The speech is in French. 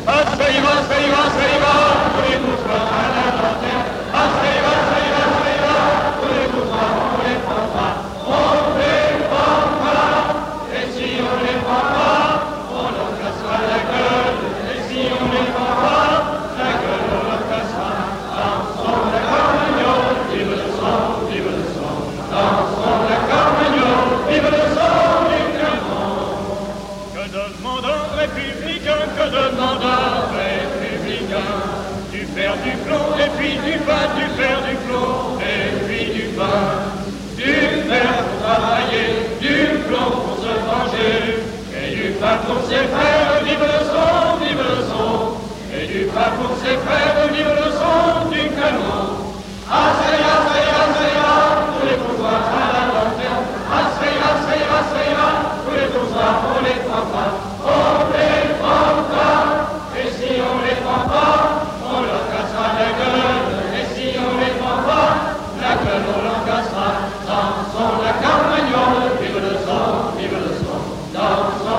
Ah, ça y va, ça y va, ça y va, tous les bourgeois à la lanterne. Ah, ça y va, ça y va, ça y va, tous les bourgeois, on les prend pas. On les prend pas, et si on les prend pas, on leur cassera la gueule. Et si on les prend pas, la gueule on leur cassera. Dansons la carmagnole, vive le son, vive le son. Dansons la carmagnole, vive le son du canon. Que demande un républicain, que demande un républicain? Du fer, du plomb, et puis du pain, du fer, du plomb, et puis du pain. Du fer pour travailler, du plomb pour se venger, et du pain pour ses frères, vive le son, vive le son. Et du pain pour ses frères, vive le son du canon. Ah, ça ira, ça ira, ça ira, tous les bourgeois à la lanterne. Ah, ça ira, ça ira, ça ira, tous les bourgeois, on les prend pas. On les prend pas, et si on les prend pas, on leur cassera la gueule. Et si on les prend pas, la gueule on leur cassera. Dansons la carmagnole, vive le son, vive le son. Dansons